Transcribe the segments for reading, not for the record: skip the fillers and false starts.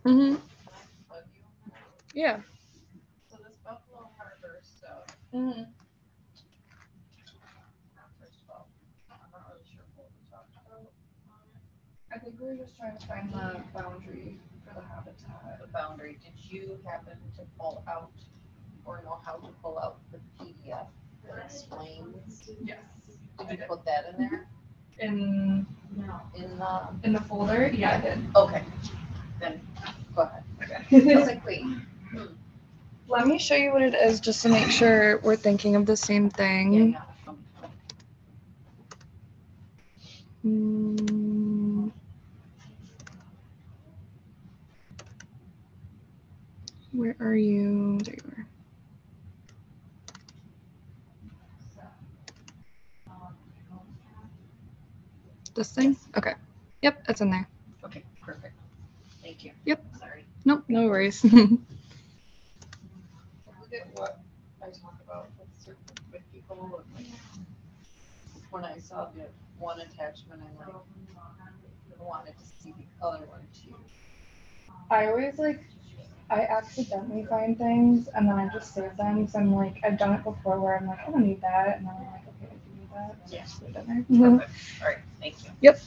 Mm-hmm. Plug you on that. Yeah. So this Buffalo Harbor stuff, Mm-hmm. first of all, I'm not really sure what we talked about on it. I think we were just trying to find the boundary for the habitat. The boundary, did you happen to pull out or know how to pull out the PDF that explains? Yes. Did you put that in there? In In the folder? Yeah, I did. okay, then go ahead. I was Okay. like, wait, Let me show you what it is just to make sure we're thinking of the same thing. yeah. Mm, where are you? There you are. This thing? Okay. Yep, it's in there. Okay, perfect. Thank you. Yep. Sorry. Nope, no worries. Look at what I talk about with people. Like, when I saw the one attachment, I wanted to see the other one too. I always I accidentally find things and then I just save them. So I'm like, I've done it before where I'm like, I don't need that. And then I'm like, okay, I do need that. So Yeah. I just put it in there. Perfect. All right, thank you. Yep.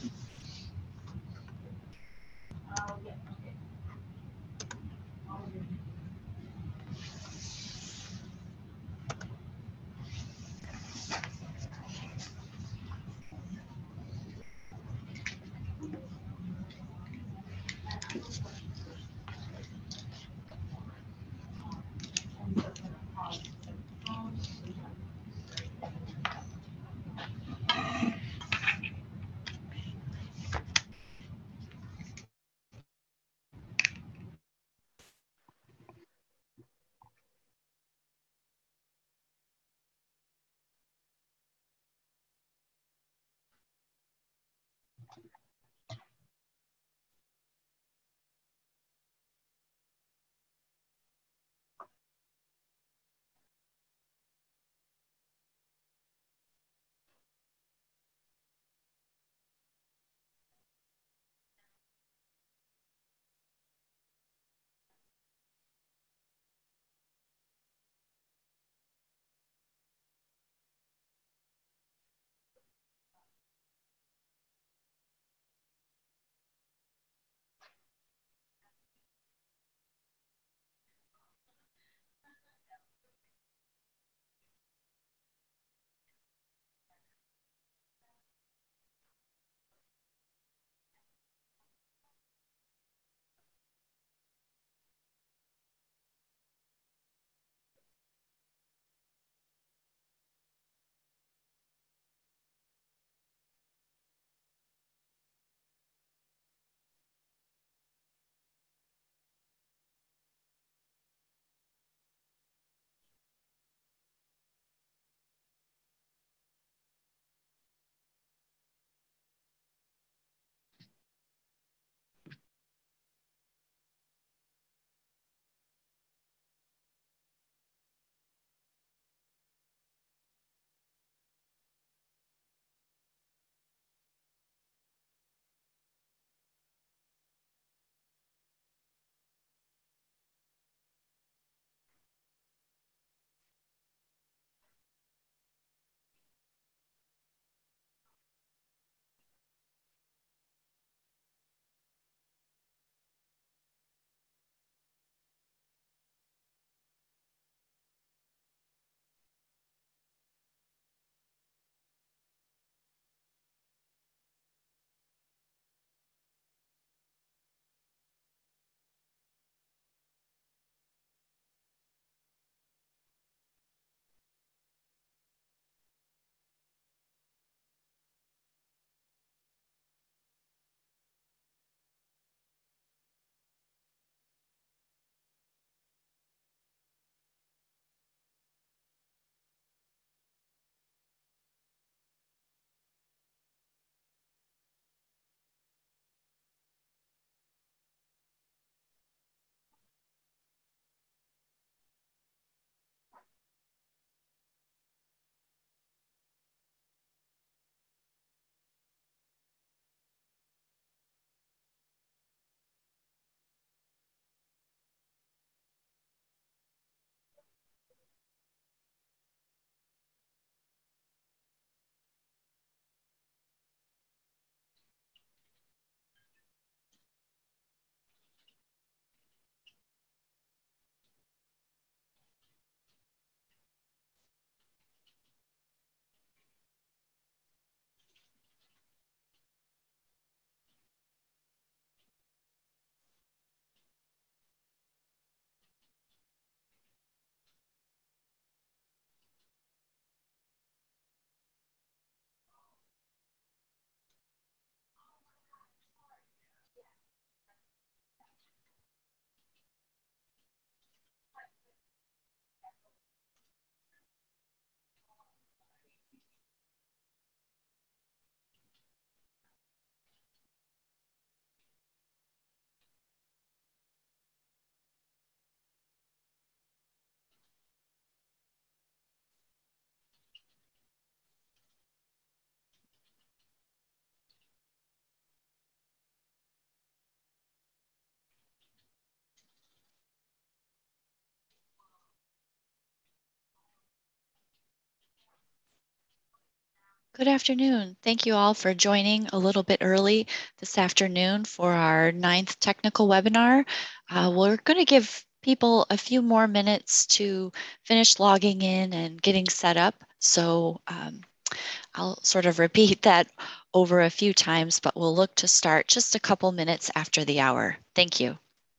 Good afternoon. Thank you all for joining a little bit early this afternoon for our ninth technical webinar. We're going to give people a few more minutes to finish logging in and getting set up. So I'll sort of repeat that over a few times, but we'll look to start just a couple minutes after the hour. Thank you.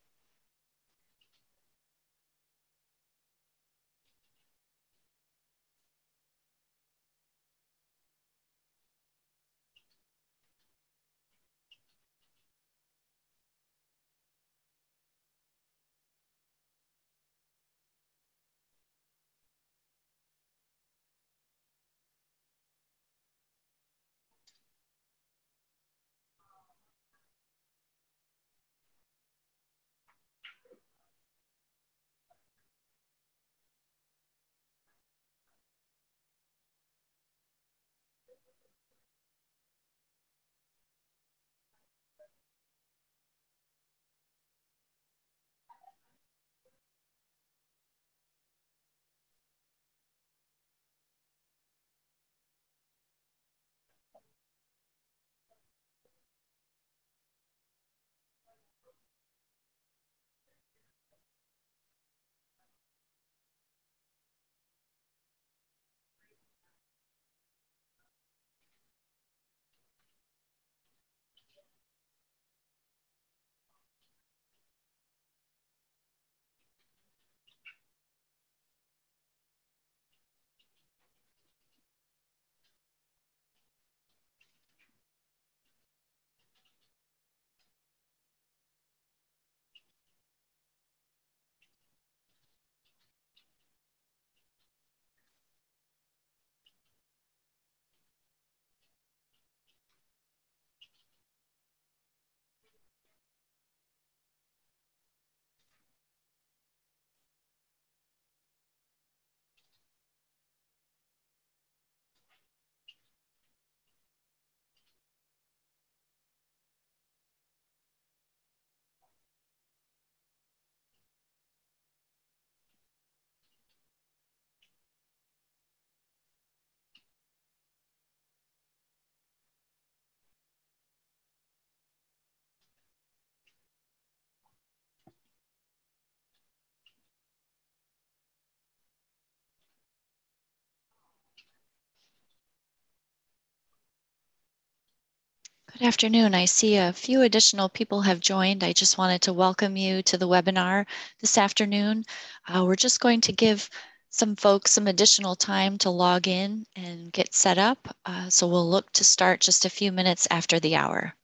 Good afternoon. I see a few additional people have joined. I just wanted to welcome you to the webinar this afternoon. We're just going to give some folks some additional time to log in and get set up. So we'll look to start just a few minutes after the hour.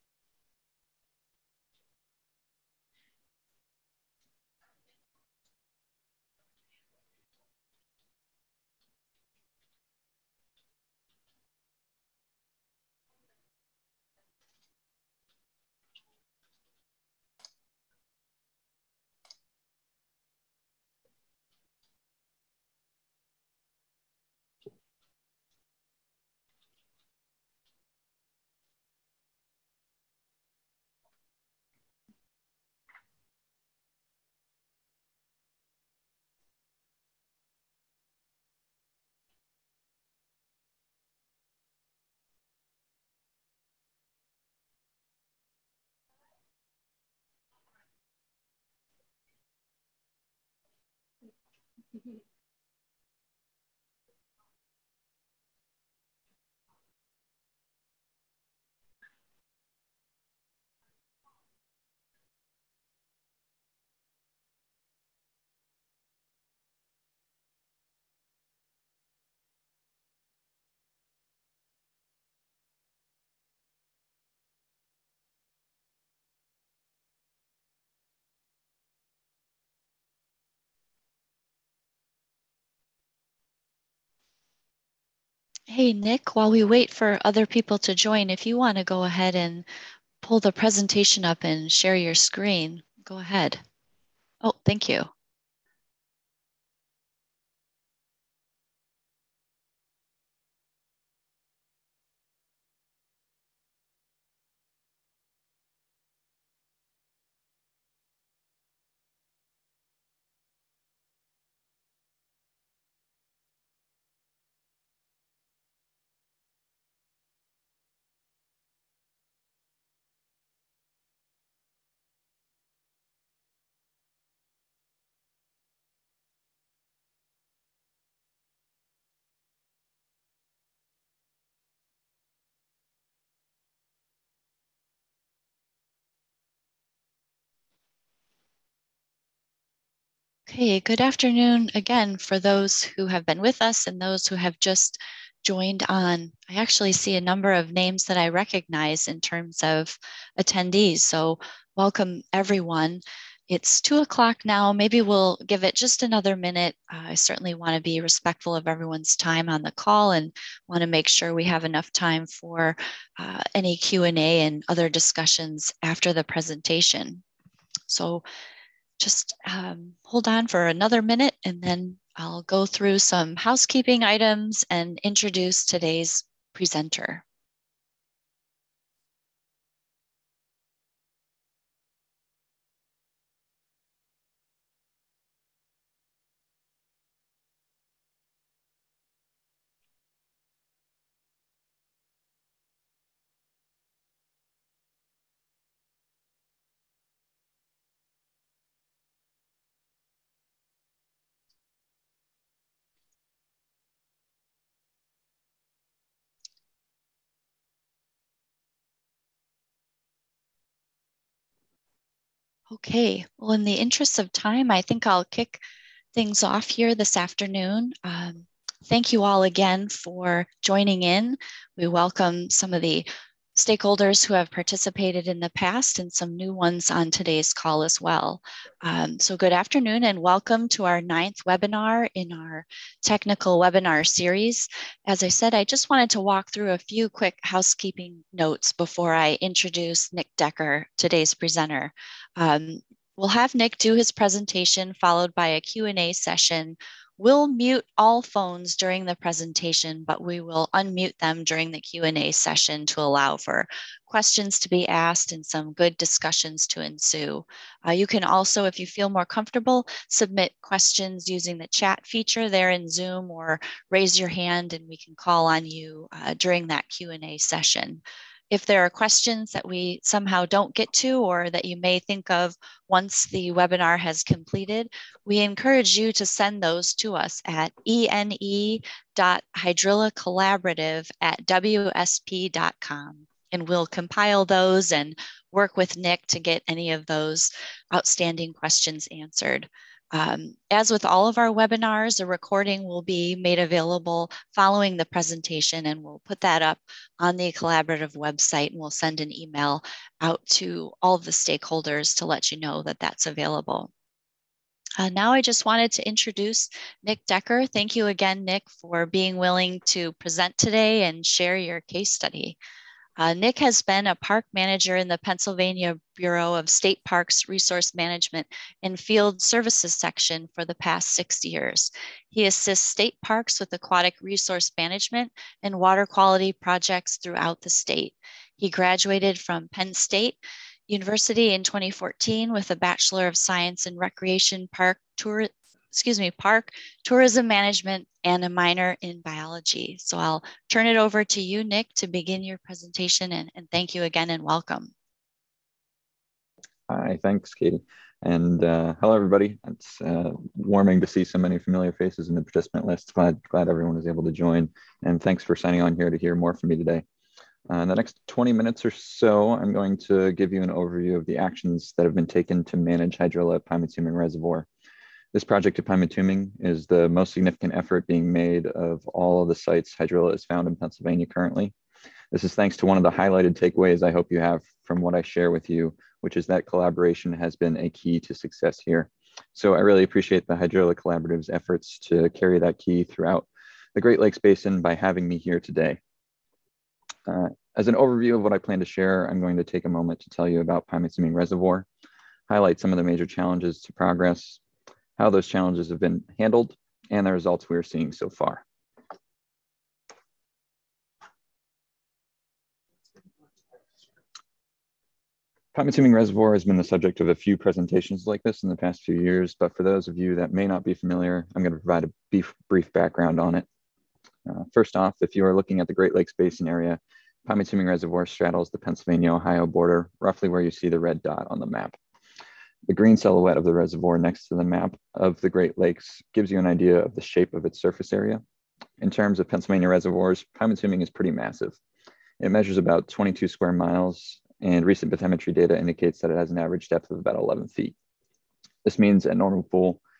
Hey, Nick, while we wait for other people to join, if you want to go ahead and pull the presentation up and share your screen, go ahead. Oh, thank you. Okay, good afternoon again for those who have been with us and those who have just joined on. I actually see a number of names that I recognize in terms of attendees, so welcome everyone. It's 2 o'clock now. Maybe we'll give it just another minute. I certainly want to be respectful of everyone's time on the call and want to make sure we have enough time for any Q&A and other discussions after the presentation. So just hold on for another minute and then I'll go through some housekeeping items and introduce today's presenter. Okay, well, in the interest of time, I think I'll kick things off here this afternoon. Thank you all again for joining in. We welcome some of the stakeholders who have participated in the past and some new ones on today's call as well. So good afternoon and welcome to our 9th webinar in our technical webinar series. As I said, I just wanted to walk through a few quick housekeeping notes before I introduce Nick Decker, today's presenter. We'll have Nick do his presentation followed by a Q&A session. We'll mute all phones during the presentation, but we will unmute them during the Q&A session to allow for questions to be asked and some good discussions to ensue. You can also, if you feel more comfortable, submit questions using the chat feature there in Zoom or raise your hand and we can call on you during that Q&A session. If there are questions that we somehow don't get to or that you may think of once the webinar has completed, we encourage you to send those to us at ene.hydrillacollaborative@wsp.com. And we'll compile those and work with Nick to get any of those outstanding questions answered. As with all of our webinars, a recording will be made available following the presentation, and we'll put that up on the collaborative website, and we'll send an email out to all of the stakeholders to let you know that that's available. Now I just wanted to introduce Nick Decker. Thank you again, Nick, for being willing to present today and share your case study. Nick has been a park manager in the Pennsylvania Bureau of State Parks Resource Management and Field Services section for the past 6 years. He assists state parks with aquatic resource management and water quality projects throughout the state. He graduated from Penn State University in 2014 with a Bachelor of Science in Recreation Park Tourism Management and a minor in biology. So I'll turn it over to you, Nick, to begin your presentation and thank you again and welcome. Hi, thanks, Katie. And hello, everybody. It's warming to see so many familiar faces in the participant list. Glad everyone was able to join. And thanks for signing on here to hear more from me today. In the next 20 minutes or so, I'm going to give you an overview of the actions that have been taken to manage hydrilla at Pymatuming Reservoir. This project at Pymatuming is the most significant effort being made of all of the sites hydrilla is found in Pennsylvania currently. This is thanks to one of the highlighted takeaways I hope you have from what I share with you, which is that collaboration has been a key to success here. So I really appreciate the Hydrilla Collaborative's efforts to carry that key throughout the Great Lakes Basin by having me here today. As an overview of what I plan to share, I'm going to take a moment to tell you about Pymatuming Reservoir, highlight some of the major challenges to progress, how those challenges have been handled, and the results we're seeing so far. Pymatuming Reservoir has been the subject of a few presentations like this in the past few years, but for those of you that may not be familiar, I'm going to provide a brief background on it. First off, if you are looking at the Great Lakes Basin area, Pymatuming Reservoir straddles the Pennsylvania-Ohio border, roughly where you see the red dot on the map. The green silhouette of the reservoir next to the map of the Great Lakes gives you an idea of the shape of its surface area. In terms of Pennsylvania reservoirs, Pymatuming is pretty massive. It measures about 22 square miles, and recent bathymetry data indicates that it has an average depth of about 11 feet. This means at normal pool,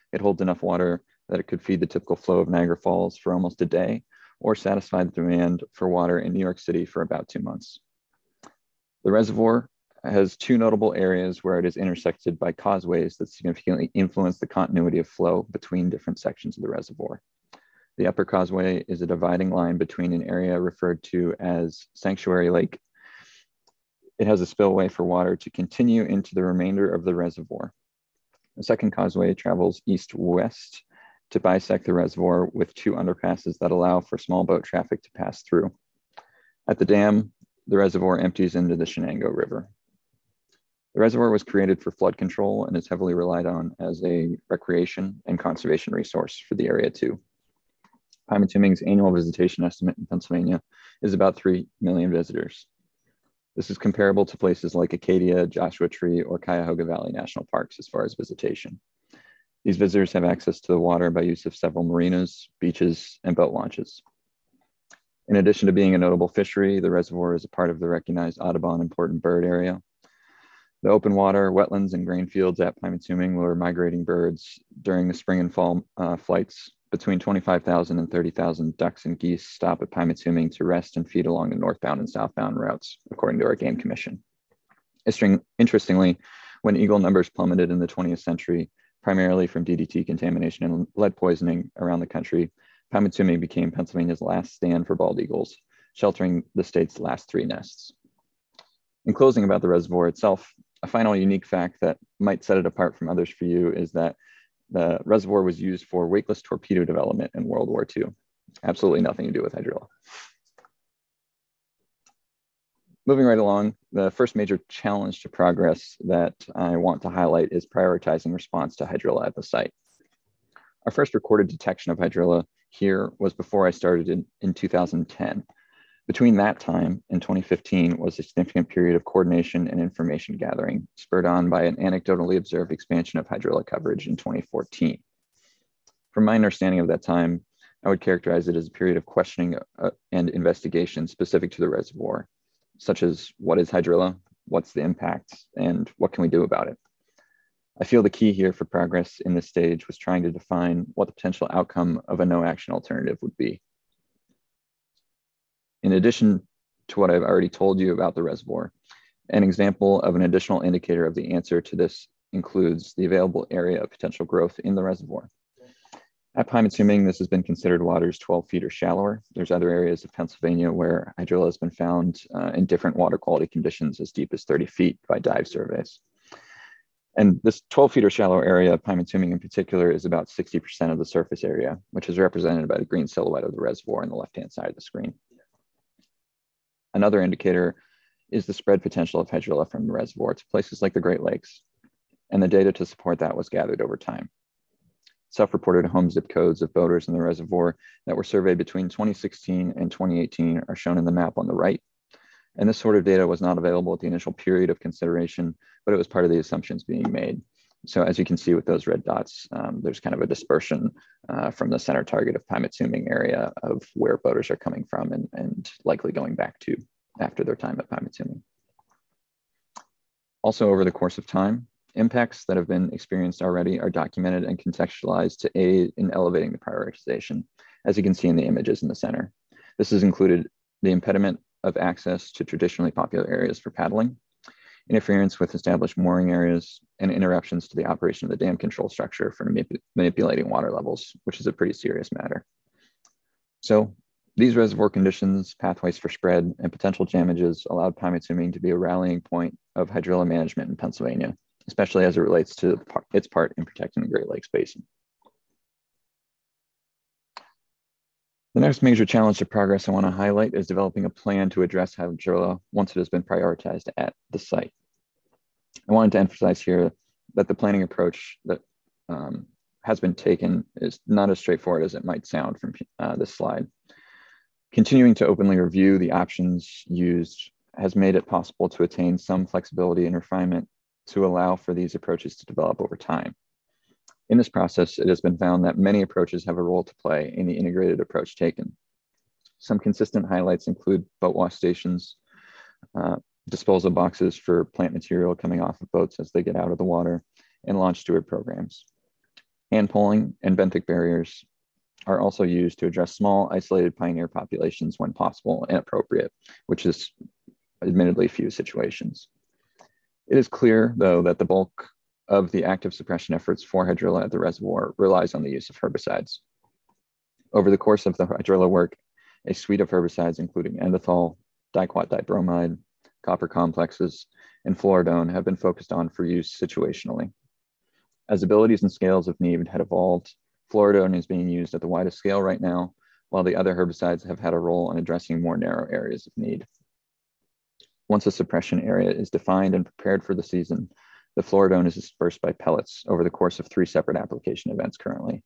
It holds enough water that it could feed the typical flow of Niagara Falls for almost a day, or satisfy the demand for water in New York City for about 2 months. The reservoir has two notable areas where it is intersected by causeways that significantly influence the continuity of flow between different sections of the reservoir. The upper causeway is a dividing line between an area referred to as Sanctuary Lake. It has a spillway for water to continue into the remainder of the reservoir. The second causeway travels east-west to bisect the reservoir with two underpasses that allow for small boat traffic to pass through. At the dam, the reservoir empties into the Shenango River. The reservoir was created for flood control and is heavily relied on as a recreation and conservation resource for the area too. Pymatuming's annual visitation estimate in Pennsylvania is about 3 million visitors. This is comparable to places like Acadia, Joshua Tree, or Cuyahoga Valley National Parks as far as visitation. These visitors have access to the water by use of several marinas, beaches, and boat launches. In addition to being a notable fishery, the reservoir is a part of the recognized Audubon Important Bird Area. The open water, wetlands, and grain fields at Pymatuming lure migrating birds during the spring and fall flights. Between 25,000 and 30,000 ducks and geese stop at Pymatuming to rest and feed along the northbound and southbound routes, according to our Game Commission. Interestingly, when eagle numbers plummeted in the 20th century, primarily from DDT contamination and lead poisoning around the country, Pymatuming became Pennsylvania's last stand for bald eagles, sheltering the state's last 3 nests. In closing about the reservoir itself, a final unique fact that might set it apart from others for you is that the reservoir was used for weightless torpedo development in World War II. Absolutely nothing to do with hydrilla. Moving right along, the first major challenge to progress that I want to highlight is prioritizing response to hydrilla at the site. Our first recorded detection of hydrilla here was before I started in 2010. Between that time and 2015 was a significant period of coordination and information gathering, spurred on by an anecdotally observed expansion of hydrilla coverage in 2014. From my understanding of that time, I would characterize it as a period of questioning and investigation specific to the reservoir, such as what is hydrilla, what's the impact, and what can we do about it? I feel the key here for progress in this stage was trying to define what the potential outcome of a no action alternative would be. In addition to what I've already told you about the reservoir, an example of an additional indicator of the answer to this includes the available area of potential growth in the reservoir. At Pymatuming, this has been considered waters 12 feet or shallower. There's other areas of Pennsylvania where hydrilla has been found in different water quality conditions as deep as 30 feet by dive surveys. And this 12 feet or shallow area of Pymatuming in particular is about 60% of the surface area, which is represented by the green silhouette of the reservoir on the left-hand side of the screen. Another indicator is the spread potential of hydrilla from the reservoir to places like the Great Lakes, and the data to support that was gathered over time. Self-reported home zip codes of boaters in the reservoir that were surveyed between 2016 and 2018 are shown in the map on the right. And this sort of data was not available at the initial period of consideration, but it was part of the assumptions being made. So as you can see with those red dots, there's kind of a dispersion from the center target of Pymatuming area of where boaters are coming from and likely going back to after their time at Pymatuming. Also, over the course of time, impacts that have been experienced already are documented and contextualized to aid in elevating the prioritization, as you can see in the images in the center. This has included the impediment of access to traditionally popular areas for paddling, interference with established mooring areas, and interruptions to the operation of the dam control structure for manipulating water levels, which is a pretty serious matter. So these reservoir conditions, pathways for spread, and potential damages allowed Pymatuming to be a rallying point of hydrilla management in Pennsylvania, especially as it relates to its part in protecting the Great Lakes Basin. The next major challenge to progress I want to highlight is developing a plan to address hydrilla once it has been prioritized at the site. I wanted to emphasize here that the planning approach that has been taken is not as straightforward as it might sound from this slide. Continuing to openly review the options used has made it possible to attain some flexibility and refinement to allow for these approaches to develop over time. In this process, it has been found that many approaches have a role to play in the integrated approach taken. Some consistent highlights include boat wash stations, disposal boxes for plant material coming off of boats as they get out of the water, and launch steward programs. Hand pulling and benthic barriers are also used to address small isolated pioneer populations when possible and appropriate, which is admittedly few situations. It is clear, though, that the bulk of the active suppression efforts for hydrilla at the reservoir relies on the use of herbicides. Over the course of the hydrilla work, a suite of herbicides, including endothol, diquat dibromide, copper complexes, and fluoridone, have been focused on for use situationally. As abilities and scales of need had evolved, fluoridone is being used at the widest scale right now, while the other herbicides have had a role in addressing more narrow areas of need. Once a suppression area is defined and prepared for the season, the fluoridone is dispersed by pellets over the course of 3 separate application events currently.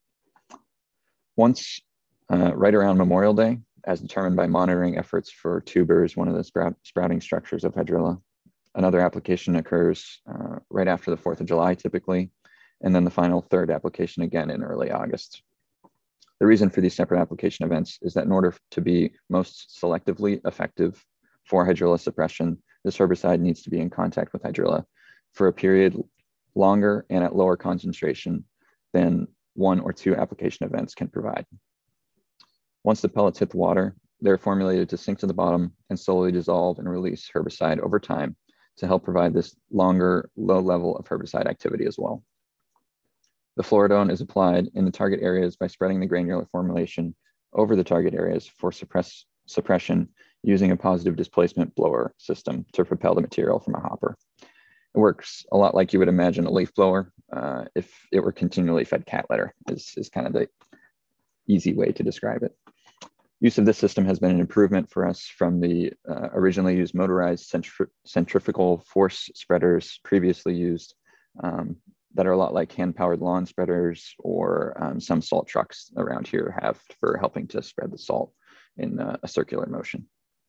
Once, right around Memorial Day, as determined by monitoring efforts for tubers, one of the sprouting structures of hydrilla, another application occurs right after the 4th of July typically, and then the final 3rd application again in early August. The reason for these separate application events is that in order to be most selectively effective for hydrilla suppression, this herbicide needs to be in contact with hydrilla for a period longer and at lower concentration than 1 or 2 application events can provide. Once the pellets hit the water, they're formulated to sink to the bottom and slowly dissolve and release herbicide over time to help provide this longer, low level of herbicide activity as well. The fluoridone is applied in the target areas by spreading the granular formulation over the target areas for suppression using a positive displacement blower system to propel the material from a hopper. It works a lot like you would imagine a leaf blower if it were continually fed cat litter, is kind of the easy way to describe it. Use of this system has been an improvement for us from the originally used motorized centrifugal force spreaders previously used that are a lot like hand-powered lawn spreaders or some salt trucks around here have for helping to spread the salt in a circular motion.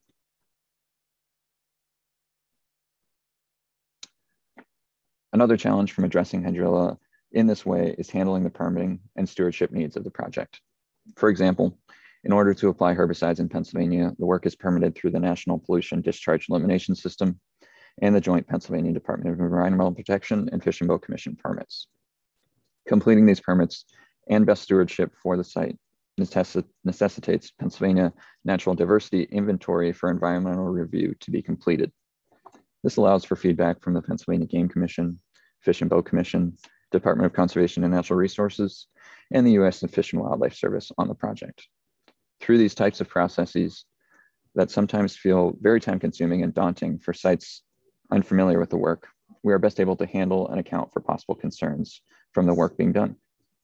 Another challenge from addressing hydrilla in this way is handling the permitting and stewardship needs of the project. For example, in order to apply herbicides in Pennsylvania, the work is permitted through the National Pollution Discharge Elimination System and the Joint Pennsylvania Department of Environmental Protection and Fish and Boat Commission permits. Completing these permits and best stewardship for the site necessitates Pennsylvania Natural Diversity Inventory for environmental review to be completed. This allows for feedback from the Pennsylvania Game Commission, Fish and Boat Commission, Department of Conservation and Natural Resources, and the U.S. Fish and Wildlife Service on the project. Through these types of processes that sometimes feel very time-consuming and daunting for sites unfamiliar with the work, we are best able to handle and account for possible concerns from the work being done.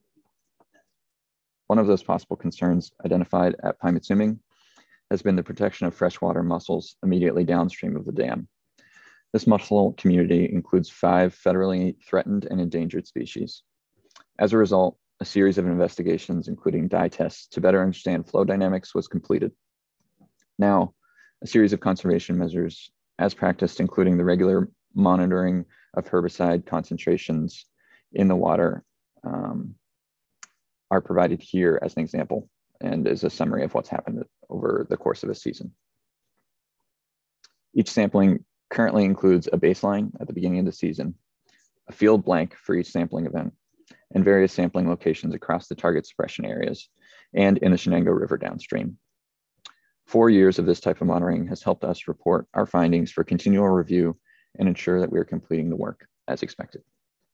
One of those possible concerns identified at Pymatsuming has been the protection of freshwater mussels immediately downstream of the dam. This mussel community includes 5 federally threatened and endangered species. As a result, a series of investigations, including dye tests to better understand flow dynamics, was completed. Now, a series of conservation measures, as practiced, including the regular monitoring of herbicide concentrations in the water, are provided here as an example and as a summary of what's happened over the course of a season. Each sampling currently includes a baseline at the beginning of the season, a field blank for each sampling event, and various sampling locations across the target suppression areas and in the Shenango River downstream. 4 years of this type of monitoring has helped us report our findings for continual review and ensure that we are completing the work as expected.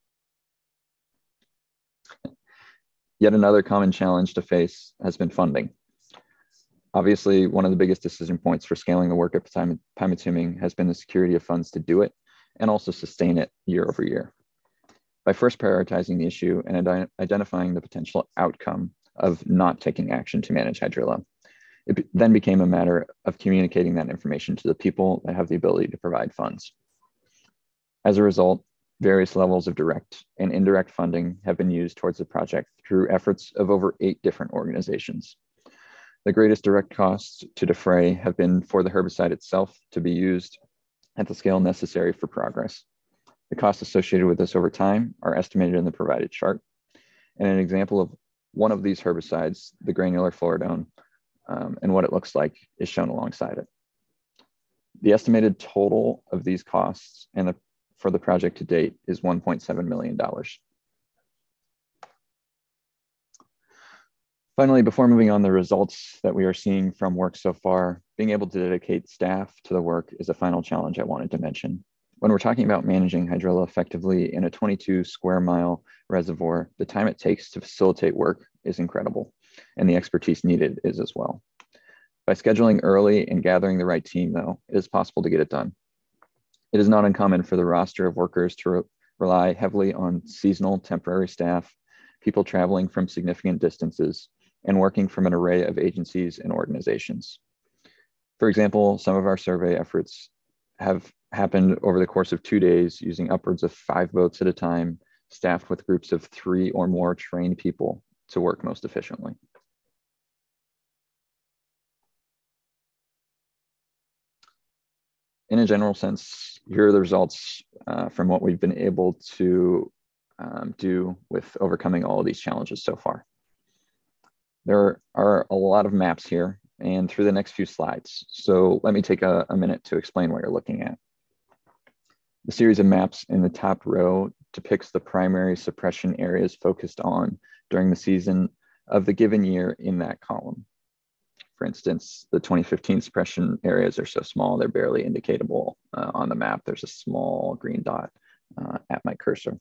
Yet another common challenge to face has been funding. Obviously, one of the biggest decision points for scaling the work at Pymatsuming has been the security of funds to do it and also sustain it year over year. By first prioritizing the issue and identifying the potential outcome of not taking action to manage hydrilla, it then became a matter of communicating that information to the people that have the ability to provide funds. As a result, various levels of direct and indirect funding have been used towards the project through efforts of over 8 different organizations. The greatest direct costs to defray have been for the herbicide itself to be used at the scale necessary for progress. The costs associated with this over time are estimated in the provided chart. And an example of one of these herbicides, the granular fluoridone, and what it looks like is shown alongside it. The estimated total of these costs for the project to date is $1.7 million. Finally, before moving on the results that we are seeing from work so far, being able to dedicate staff to the work is a final challenge I wanted to mention. When we're talking about managing hydrilla effectively in a 22 square mile reservoir, the time it takes to facilitate work is incredible, and the expertise needed is as well. By scheduling early and gathering the right team, though, it is possible to get it done. It is not uncommon for the roster of workers to rely heavily on seasonal temporary staff, people traveling from significant distances, and working from an array of agencies and organizations. For example, some of our survey efforts have happened over the course of 2 days using upwards of 5 boats at a time, staffed with groups of 3 or more trained people to work most efficiently. In a general sense, here are the results from what we've been able to do with overcoming all of these challenges so far. There are a lot of maps here and through the next few slides. So let me take a minute to explain what you're looking at. The series of maps in the top row depicts the primary suppression areas focused on during the season of the given year in that column. For instance, the 2015 suppression areas are so small, they're barely indicatable on the map. There's a small green dot at my cursor.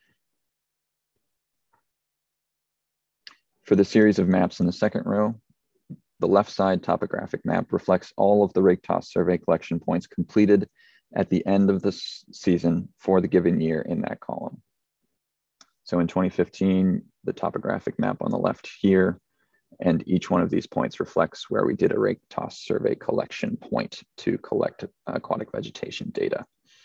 For the series of maps in the second row, the left side topographic map reflects all of the rake toss survey collection points completed at the end of the season for the given year in that column. So in 2015, the topographic map on the left here, and each one of these points reflects where we did a rake toss survey collection point to collect aquatic vegetation data.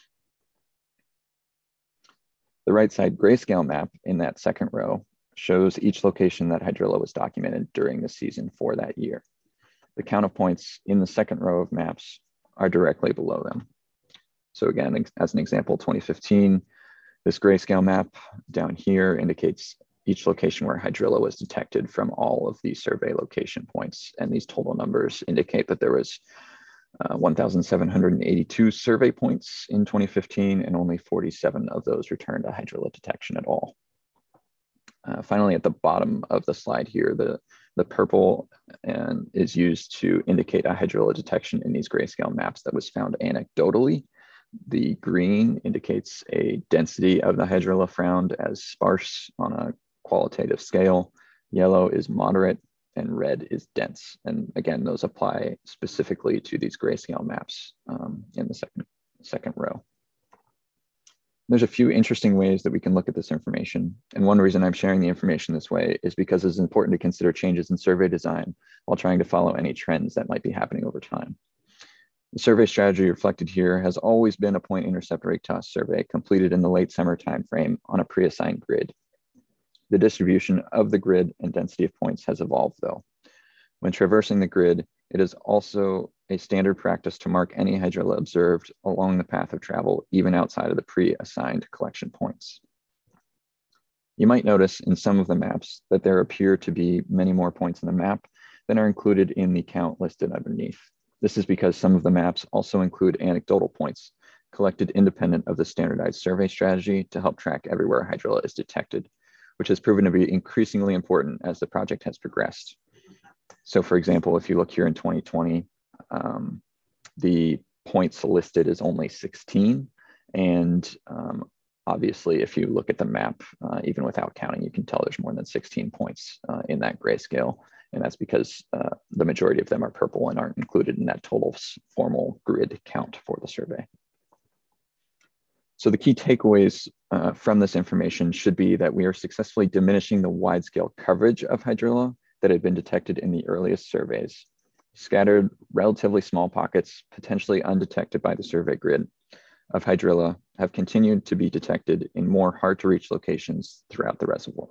The right side grayscale map in that second row shows each location that hydrilla was documented during the season for that year. The count of points in the second row of maps are directly below them. So again, as an example, 2015, this grayscale map down here indicates each location where hydrilla was detected from all of these survey location points. And these total numbers indicate that there was 1,782 survey points in 2015, and only 47 of those returned a hydrilla detection at all. Finally, at the bottom of the slide here, the purple is used to indicate a hydrilla detection in these grayscale maps that was found anecdotally. The green indicates a density of the hydrilla found as sparse on a qualitative scale. Yellow is moderate, and red is dense. And again, those apply specifically to these grayscale maps in the second row. There's a few interesting ways that we can look at this information. And one reason I'm sharing the information this way is because it's important to consider changes in survey design while trying to follow any trends that might be happening over time. The survey strategy reflected here has always been a point intercept rake toss survey completed in the late summer timeframe on a pre-assigned grid. The distribution of the grid and density of points has evolved though. When traversing the grid, it is also a standard practice to mark any hydrilla observed along the path of travel, even outside of the pre-assigned collection points. You might notice in some of the maps that there appear to be many more points in the map than are included in the count listed underneath. This is because some of the maps also include anecdotal points collected independent of the standardized survey strategy to help track everywhere hydrilla is detected, which has proven to be increasingly important as the project has progressed. So for example, if you look here in 2020, the points listed is only 16. And obviously, if you look at the map, even without counting, you can tell there's more than 16 points in that grayscale. And that's because the majority of them are purple and aren't included in that total formal grid count for the survey. So the key takeaways from this information should be that we are successfully diminishing the wide-scale coverage of hydrilla that had been detected in the earliest surveys. Scattered, relatively small pockets, potentially undetected by the survey grid, of hydrilla have continued to be detected in more hard-to-reach locations throughout the reservoir.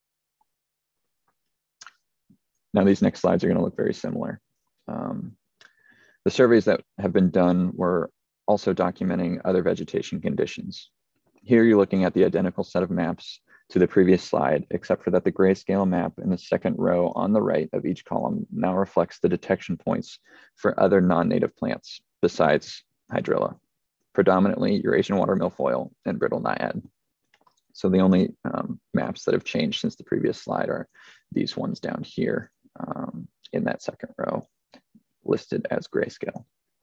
Now, these next slides are going to look very similar. The surveys that have been done were also documenting other vegetation conditions. Here you're looking at the identical set of maps to the previous slide, except for that the grayscale map in the second row on the right of each column now reflects the detection points for other non-native plants besides hydrilla, predominantly Eurasian water milfoil and brittle naiad. So the only maps that have changed since the previous slide are these ones down here in that second row listed as grayscale.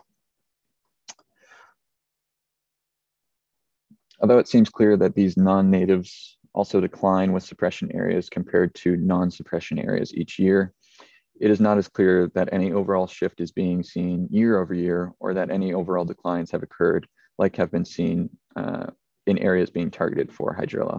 Although it seems clear that these non-natives also decline with suppression areas compared to non-suppression areas each year, it is not as clear that any overall shift is being seen year over year, or that any overall declines have occurred like have been seen in areas being targeted for hydrilla.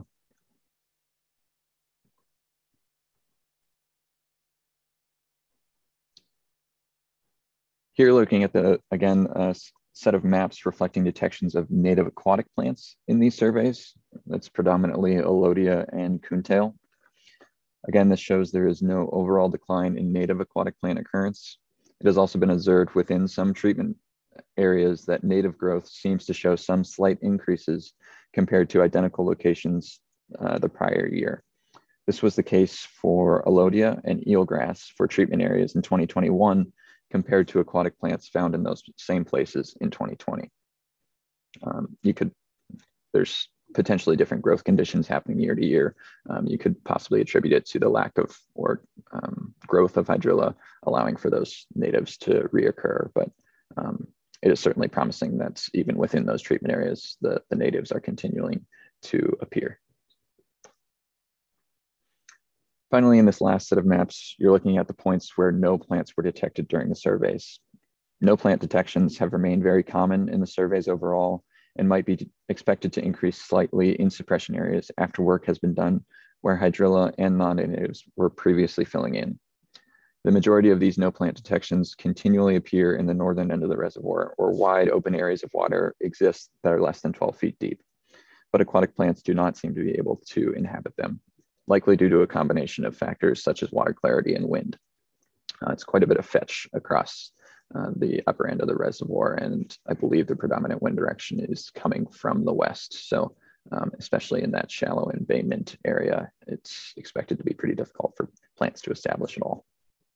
Here, looking at again, set of maps reflecting detections of native aquatic plants in these surveys. That's predominantly Alodia and coontail. Again, this shows there is no overall decline in native aquatic plant occurrence. It has also been observed within some treatment areas that native growth seems to show some slight increases compared to identical locations the prior year. This was the case for Alodia and eelgrass for treatment areas in 2021 compared to aquatic plants found in those same places in 2020. There's potentially different growth conditions happening year to year. You could possibly attribute it to the lack of or growth of hydrilla, allowing for those natives to reoccur. But it is certainly promising that even within those treatment areas, the natives are continuing to appear. Finally, in this last set of maps, you're looking at the points where no plants were detected during the surveys. No plant detections have remained very common in the surveys overall, and might be expected to increase slightly in suppression areas after work has been done where hydrilla and non-natives were previously filling in. The majority of these no plant detections continually appear in the northern end of the reservoir, or wide open areas of water exist that are less than 12 feet deep. But aquatic plants do not seem to be able to inhabit them, likely due to a combination of factors such as water clarity and wind. It's quite a bit of fetch across the upper end of the reservoir, and I believe the predominant wind direction is coming from the west. So especially in that shallow embayment area, it's expected to be pretty difficult for plants to establish at all.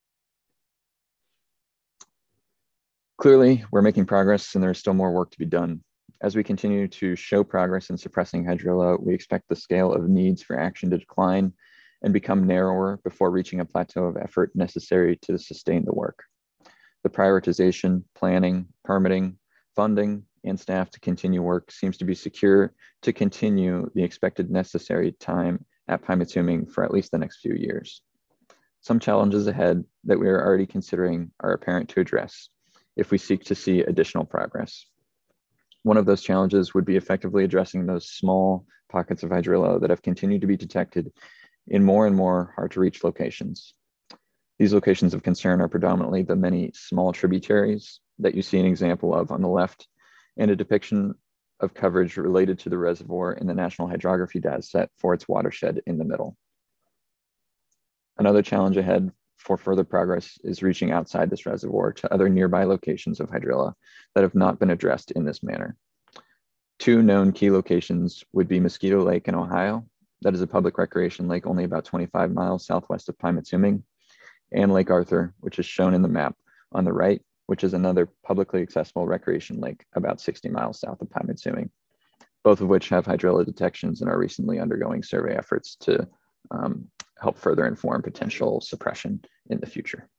Clearly, we're making progress and there's still more work to be done. As we continue to show progress in suppressing hydrilla, we expect the scale of needs for action to decline and become narrower before reaching a plateau of effort necessary to sustain the work. The prioritization, planning, permitting, funding, and staff to continue work seems to be secure to continue the expected necessary time at Pymatuming for at least the next few years. Some challenges ahead that we are already considering are apparent to address if we seek to see additional progress. One of those challenges would be effectively addressing those small pockets of hydrilla that have continued to be detected in more and more hard to reach locations. These locations of concern are predominantly the many small tributaries that you see an example of on the left, and a depiction of coverage related to the reservoir in the National Hydrography Dataset for its watershed in the middle. Another challenge ahead for further progress is reaching outside this reservoir to other nearby locations of hydrilla that have not been addressed in this manner. Two known key locations would be Mosquito Lake in Ohio, that is a public recreation lake only about 25 miles southwest of Pymatuming, and Lake Arthur, which is shown in the map on the right, which is another publicly accessible recreation lake about 60 miles south of Pymatuming, both of which have hydrilla detections and are recently undergoing survey efforts to help further inform potential suppression in the future.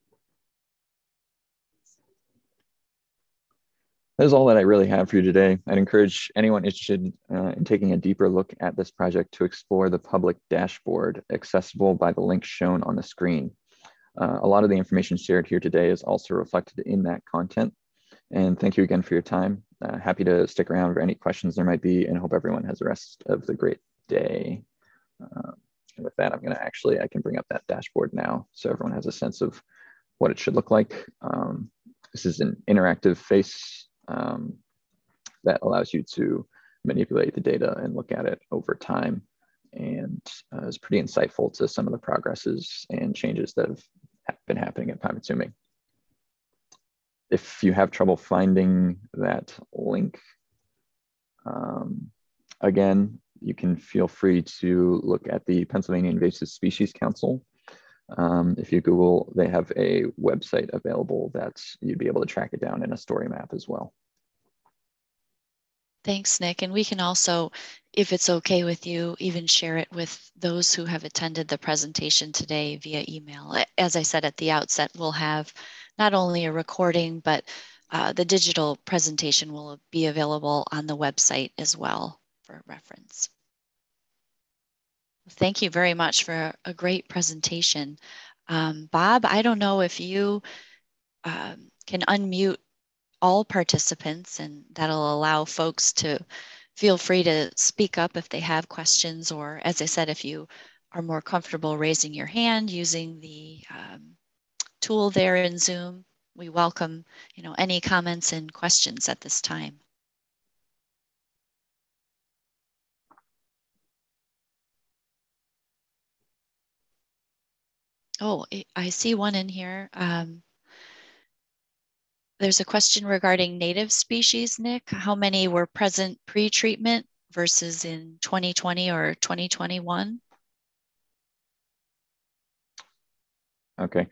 That is all that I really have for you today. I'd encourage anyone interested in taking a deeper look at this project to explore the public dashboard accessible by the link shown on the screen. A lot of the information shared here today is also reflected in that content. And thank you again for your time. Happy to stick around for any questions there might be, and hope everyone has the rest of the great day. And with that, I can bring up that dashboard now so everyone has a sense of what it should look like. This is an interactive face that allows you to manipulate the data and look at it over time, and is pretty insightful to some of the progresses and changes that have been happening at Pymatuming. If you have trouble finding that link, again, you can feel free to look at the Pennsylvania Invasive Species Council. If you Google, they have a website available that you'd be able to track it down in a story map as well. Thanks, Nick. And we can also if it's okay with you, even share it with those who have attended the presentation today via email. As I said at the outset, we'll have not only a recording, but the digital presentation will be available on the website as well for reference. Thank you very much for a great presentation. Bob, I don't know if you can unmute all participants, and that'll allow folks to feel free to speak up if they have questions, or as I said, if you are more comfortable raising your hand using the tool there in Zoom, we welcome any comments and questions at this time. Oh, I see one in here. There's a question regarding native species, Nick. How many were present pre-treatment versus in 2020 or 2021? Okay.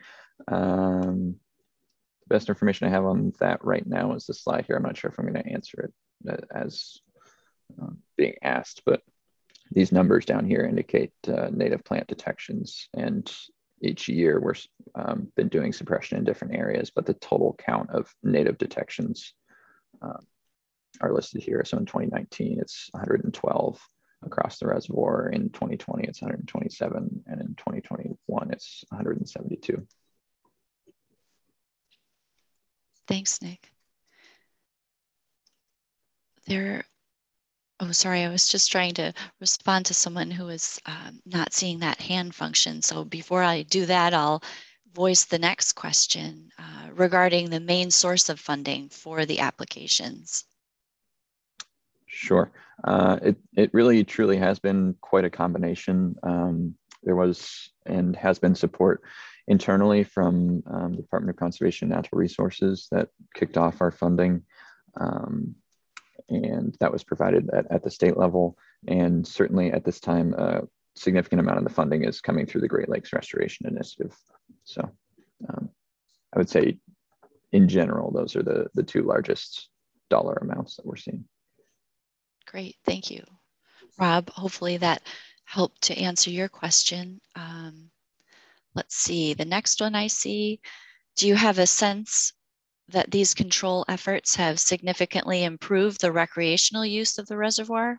The best information I have on that right now is the slide here. I'm not sure if I'm going to answer it as being asked, but these numbers down here indicate native plant detections, and each year we're been doing suppression in different areas, but the total count of native detections are listed here. So in 2019, it's 112 across the reservoir. In 2020, it's 127, and in 2021, it's 172. Thanks, Nick. Oh, sorry, I was just trying to respond to someone who was not seeing that hand function. So before I do that, I'll voice the next question regarding the main source of funding for the applications. Sure. It really truly has been quite a combination. There was and has been support internally from the Department of Conservation and Natural Resources that kicked off our funding. And that was provided at the state level. And certainly at this time, a significant amount of the funding is coming through the Great Lakes Restoration Initiative. So I would say in general, those are the two largest dollar amounts that we're seeing. Great, thank you. Rob, hopefully that helped to answer your question. Let's see, the next one I see, do you have a sense that these control efforts have significantly improved the recreational use of the reservoir?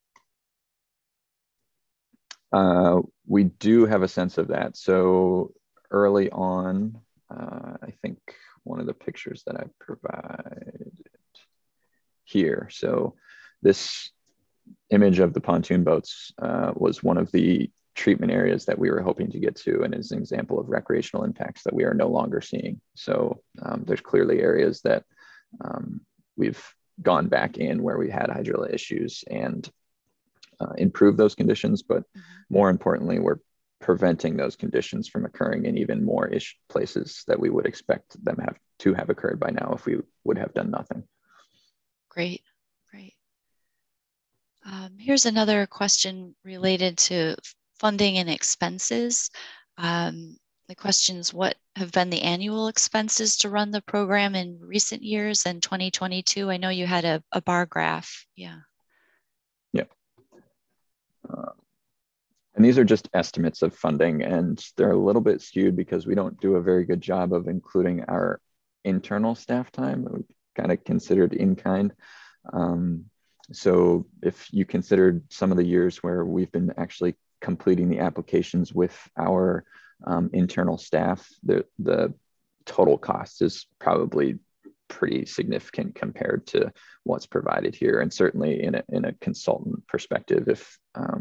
We do have a sense of that. So early on, I think one of the pictures that I provided here. So this image of the pontoon boats was one of the treatment areas that we were hoping to get to, and is an example of recreational impacts that we are no longer seeing. So there's clearly areas that we've gone back in where we had hydrilla issues and improve those conditions, but more importantly, we're preventing those conditions from occurring in even more places that we would expect them to have occurred by now if we would have done nothing. Great, great. Here's another question related to funding and expenses. The question is, what have been the annual expenses to run the program in recent years and 2022? I know you had a bar graph. Yeah. Yeah. And these are just estimates of funding, and they're a little bit skewed because we don't do a very good job of including our internal staff time. We kind of considered in kind. So if you considered some of the years where we've been actually completing the applications with our internal staff, the total cost is probably pretty significant compared to what's provided here. And certainly in a consultant perspective, if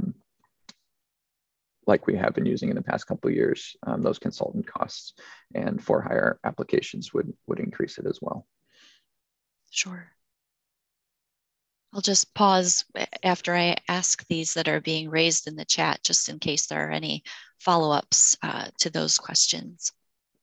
like we have been using in the past couple of years, those consultant costs and for hire applications would increase it as well. Sure. I'll just pause after I ask these that are being raised in the chat, just in case there are any follow-ups to those questions.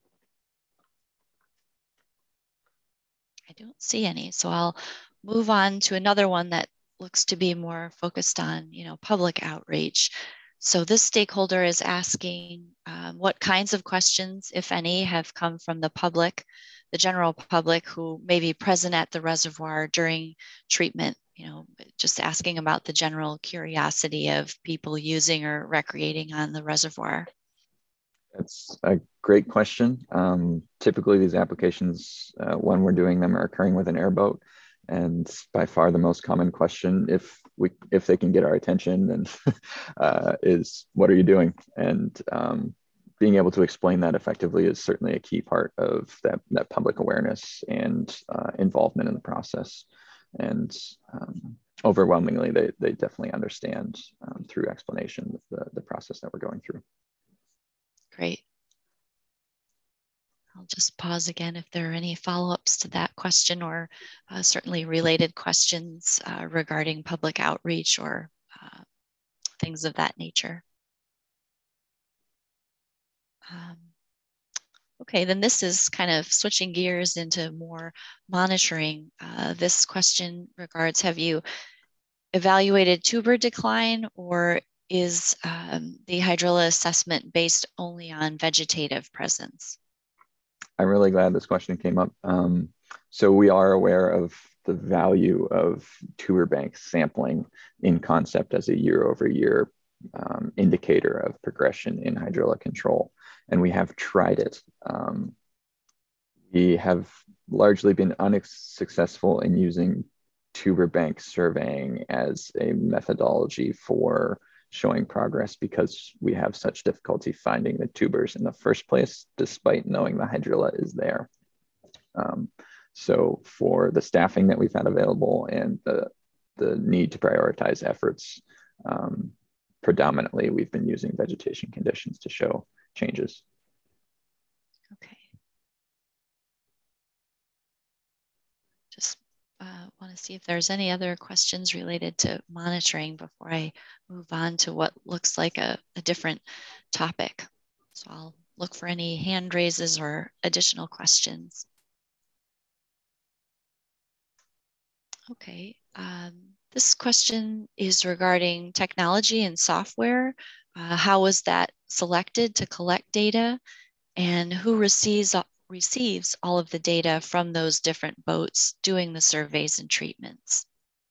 I don't see any, so I'll move on to another one that looks to be more focused on, public outreach. So this stakeholder is asking what kinds of questions, if any, have come from the public, the general public who may be present at the reservoir during treatment, just asking about the general curiosity of people using or recreating on the reservoir. That's a great question. Typically, these applications, when we're doing them, are occurring with an airboat. And by far the most common question, if they can get our attention, then is, what are you doing? And being able to explain that effectively is certainly a key part of that public awareness and involvement in the process. And overwhelmingly, they definitely understand through explanation the process that we're going through. Great. I'll just pause again if there are any follow-ups to that question, or certainly related questions regarding public outreach or things of that nature. Okay, then this is kind of switching gears into more monitoring. This question regards, have you evaluated tuber decline, or is the hydrilla assessment based only on vegetative presence? I'm really glad this question came up. So we are aware of the value of tuber bank sampling in concept as a year-over-year indicator of progression in hydrilla control, and we have tried it. We have largely been unsuccessful in using tuber bank surveying as a methodology for showing progress because we have such difficulty finding the tubers in the first place, despite knowing the hydrilla is there. So for the staffing that we've had available and the need to prioritize efforts, predominantly we've been using vegetation conditions to show changes. Okay. Just want to see if there's any other questions related to monitoring before I move on to what looks like a different topic. So I'll look for any hand raises or additional questions. Okay, this question is regarding technology and software. How was that selected to collect data, and who receives all of the data from those different boats doing the surveys and treatments?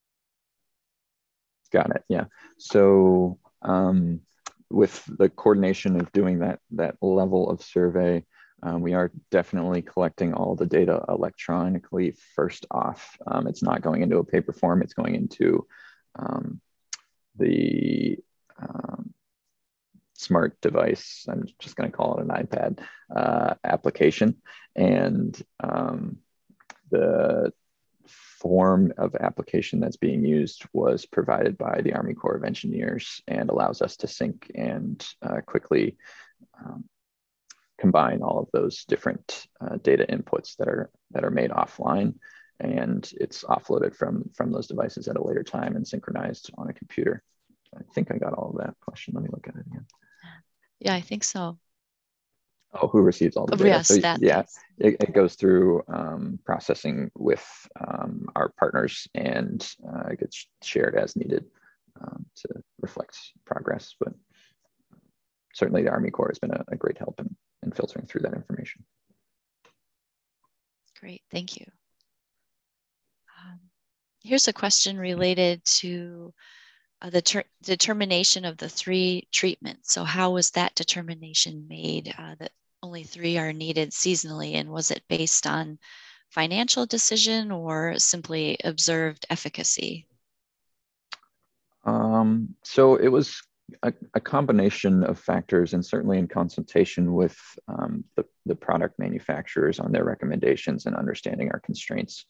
Got it. Yeah. So with the coordination of doing that level of survey, we are definitely collecting all the data electronically first off. It's not going into a paper form. It's going into the smart device. I'm just going to call it an iPad application. And the form of application that's being used was provided by the Army Corps of Engineers and allows us to sync and quickly combine all of those different data inputs that are made offline, and it's offloaded from those devices at a later time and synchronized on a computer. I think I got all of that question. Let me look at it again. Yeah, I think so. Oh, who receives all the data? Yes, so, that. Yeah, it goes through processing with our partners and gets shared as needed to reflect progress. But certainly the Army Corps has been a great help in filtering through that information. Great, thank you. Here's a question related to the determination of the 3 treatments. So how was that determination made that only 3 are needed seasonally? And was it based on financial decision or simply observed efficacy? So it was a combination of factors, and certainly in consultation with the product manufacturers on their recommendations and understanding our constraints.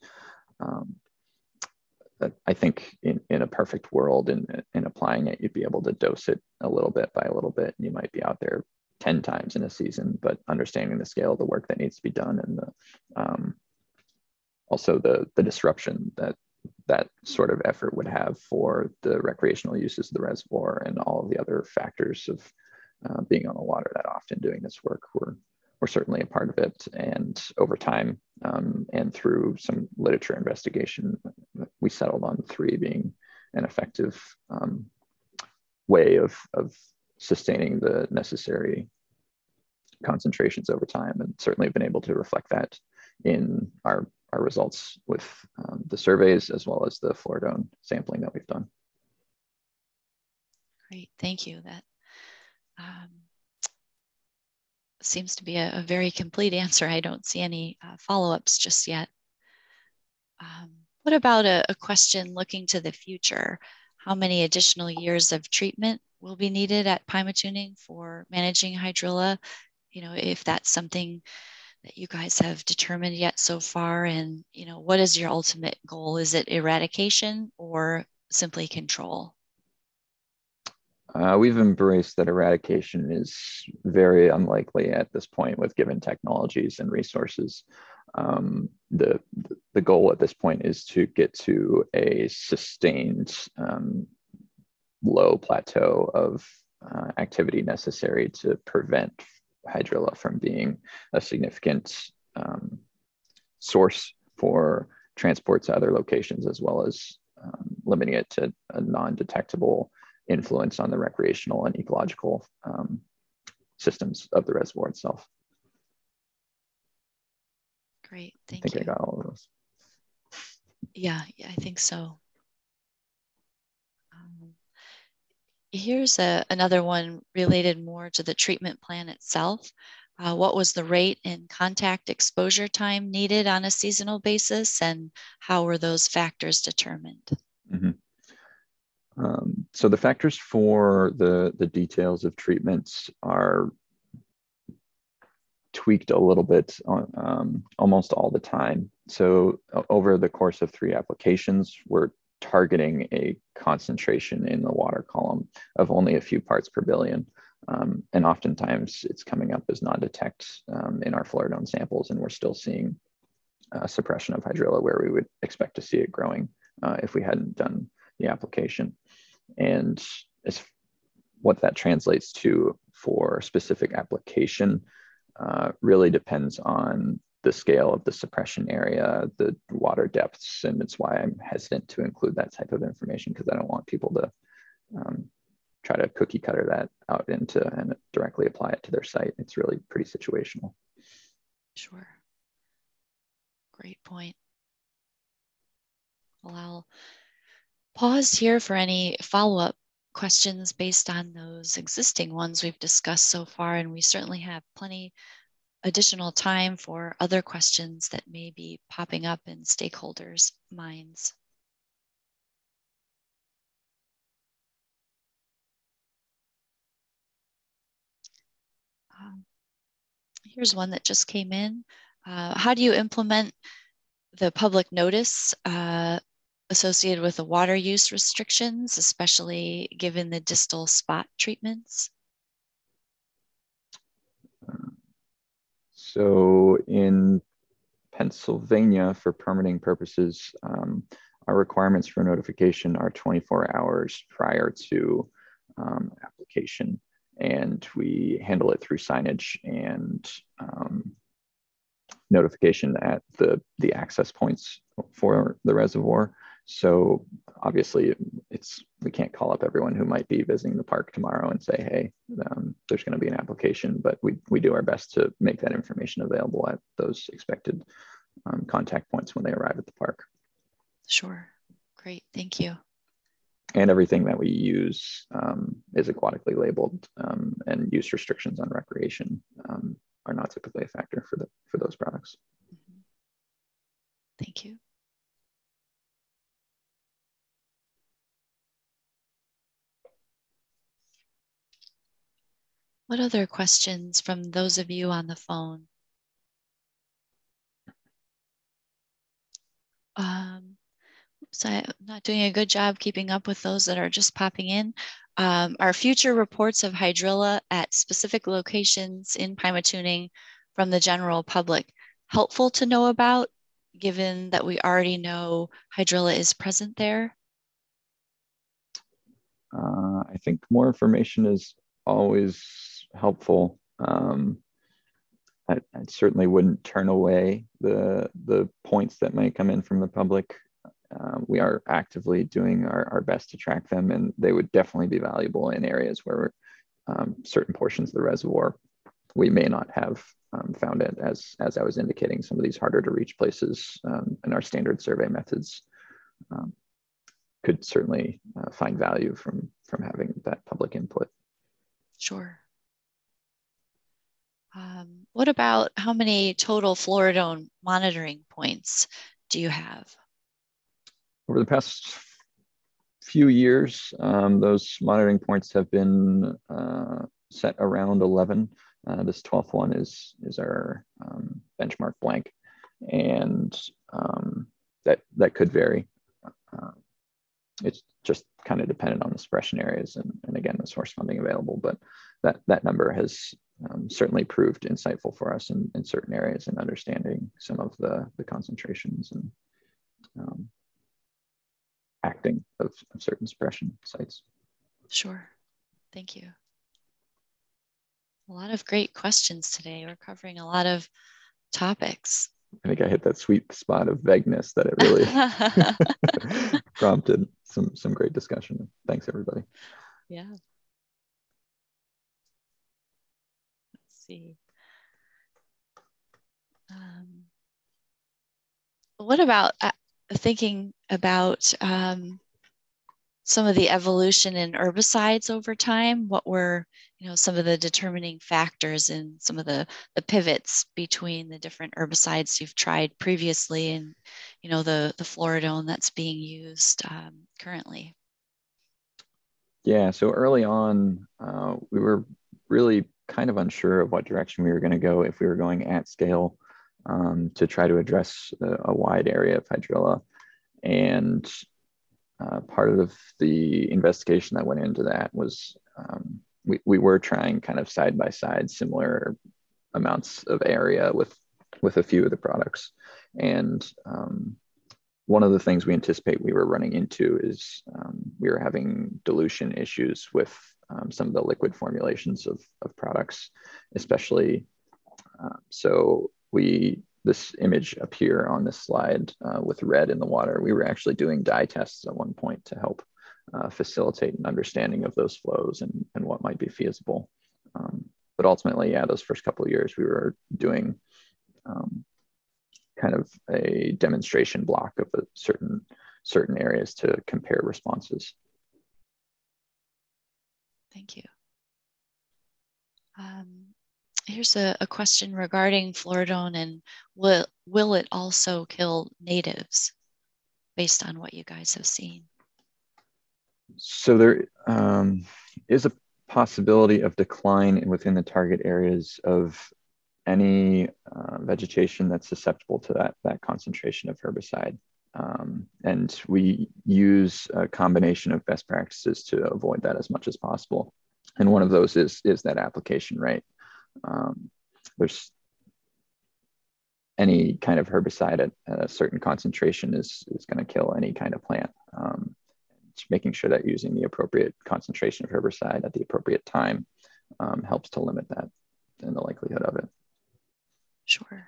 I think in a perfect world, in applying it, you'd be able to dose it a little bit by a little bit, and you might be out there 10 times in a season, but understanding the scale of the work that needs to be done and also the disruption that sort of effort would have for the recreational uses of the reservoir and all of the other factors of being on the water that often doing this work were certainly a part of it. And over time and through some literature investigation, we settled on 3 being an effective way of sustaining the necessary concentrations over time, and certainly have been able to reflect that in our our results with the surveys as well as the Floridone sampling that we've done. Great, thank you. That seems to be a very complete answer. I don't see any follow-ups just yet. What about a question looking to the future? How many additional years of treatment will be needed at Pymatuning for managing hydrilla? You know, if that's something that you guys have determined yet so far, and you know, what is your ultimate goal? Is it eradication or simply control? We've embraced that eradication is very unlikely at this point with given technologies and resources. The goal at this point is to get to a sustained low plateau of activity necessary to prevent hydrilla from being a significant source for transport to other locations, as well as limiting it to a non-detectable influence on the recreational and ecological systems of the reservoir itself. Great, thank you. I think you. I got all of those. Yeah, I think so. Here's another one related more to the treatment plan itself. What was the rate and contact exposure time needed on a seasonal basis, and how were those factors determined? Mm-hmm. So the factors for the details of treatments are tweaked a little bit on almost all the time. So over the course of 3 applications, we're targeting a concentration in the water column of only a few parts per billion. And oftentimes it's coming up as non-detect in our Floridone samples, and we're still seeing suppression of hydrilla where we would expect to see it growing if we hadn't done the application. And as what that translates to for specific application really depends on the scale of the suppression area, the water depths, and it's why I'm hesitant to include that type of information, because I don't want people to try to cookie cutter that out into and directly apply it to their site. It's really pretty situational. Sure. Great point. Well, I'll pause here for any follow-up questions based on those existing ones we've discussed so far, and we certainly have plenty additional time for other questions that may be popping up in stakeholders' minds. Here's one that just came in. How do you implement the public notice associated with the water use restrictions, especially given the distal spot treatments? So in Pennsylvania, for permitting purposes, our requirements for notification are 24 hours prior to application, and we handle it through signage and notification at the access points for the reservoir. So obviously we can't call up everyone who might be visiting the park tomorrow and say, hey, there's going to be an application, but we do our best to make that information available at those expected contact points when they arrive at the park. Sure. Great. Thank you. And everything that we use is aquatically labeled, and use restrictions on recreation are not typically a factor for those products. Mm-hmm. Thank you. What other questions from those of you on the phone? Oops, I'm not doing a good job keeping up with those that are just popping in. Are future reports of hydrilla at specific locations in Pymatuning from the general public helpful to know about, given that we already know hydrilla is present there? I think more information is always helpful. I certainly wouldn't turn away the points that might come in from the public. We are actively doing our best to track them, and they would definitely be valuable in areas where certain portions of the reservoir we may not have found it, as I was indicating, some of these harder to reach places in our standard survey methods could certainly find value from having that public input. Sure. What about how many total Floridone monitoring points do you have? Over the past few years, those monitoring points have been set around 11. This 12th one is our benchmark blank, and that could vary. It's just kind of dependent on the suppression areas and again, the source funding available, but that number has certainly proved insightful for us in certain areas and understanding some of the concentrations and acting of certain suppression sites. Sure, thank you. A lot of great questions today. We're covering a lot of topics. I think I hit that sweet spot of vagueness that it really prompted some great discussion. Thanks, everybody. Yeah. Let's see. What about thinking about some of the evolution in herbicides over time? What were, some of the determining factors and some of the pivots between the different herbicides you've tried previously and, the Floridone that's being used currently? Yeah, so early on, we were really kind of unsure of what direction we were going to go, if we were going at scale to try to address a wide area of hydrilla. And part of the investigation that went into that was we were trying kind of side by side similar amounts of area with a few of the products. And one of the things we anticipate we were running into is we were having dilution issues with some of the liquid formulations of products, especially. So this image up here on this slide with red in the water, we were actually doing dye tests at one point to help facilitate an understanding of those flows and what might be feasible. But ultimately, yeah, those first couple of years, we were doing kind of a demonstration block of certain areas to compare responses. Thank you. Here's a question regarding Floridone, and will it also kill natives based on what you guys have seen? So there is a possibility of decline within the target areas of any vegetation that's susceptible to that concentration of herbicide. And we use a combination of best practices to avoid that as much as possible. And one of those is that application rate. There's any kind of herbicide at a certain concentration is going to kill any kind of plant. Making sure that using the appropriate concentration of herbicide at the appropriate time helps to limit that and the likelihood of it. Sure.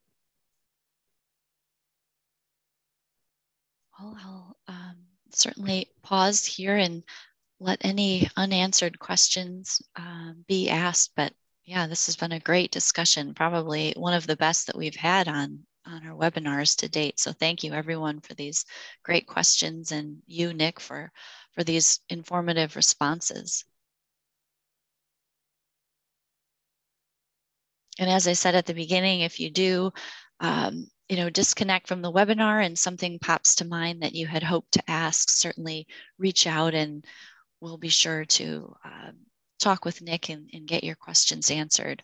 Well, I'll certainly pause here and let any unanswered questions be asked. But yeah, this has been a great discussion, probably one of the best that we've had on our webinars to date. So thank you everyone for these great questions, and you, Nick, for these informative responses. And as I said at the beginning, if you do, disconnect from the webinar and something pops to mind that you had hoped to ask, certainly reach out and we'll be sure to talk with Nick and get your questions answered.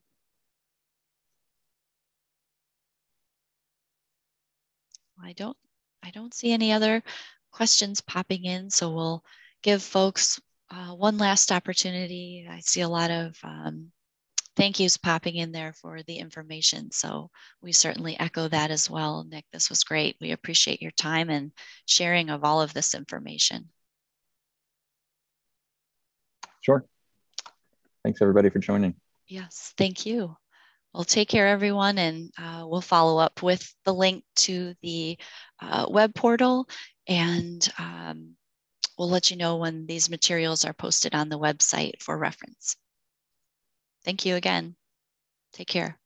I don't see any other questions popping in, so we'll give folks one last opportunity. I see a lot of thank yous popping in there for the information, so we certainly echo that as well. Nick, this was great. We appreciate your time and sharing of all of this information. Sure. Thanks everybody for joining. Yes, thank you. Well, take care, everyone, and we'll follow up with the link to the web portal, and we'll let you know when these materials are posted on the website for reference. Thank you again. Take care.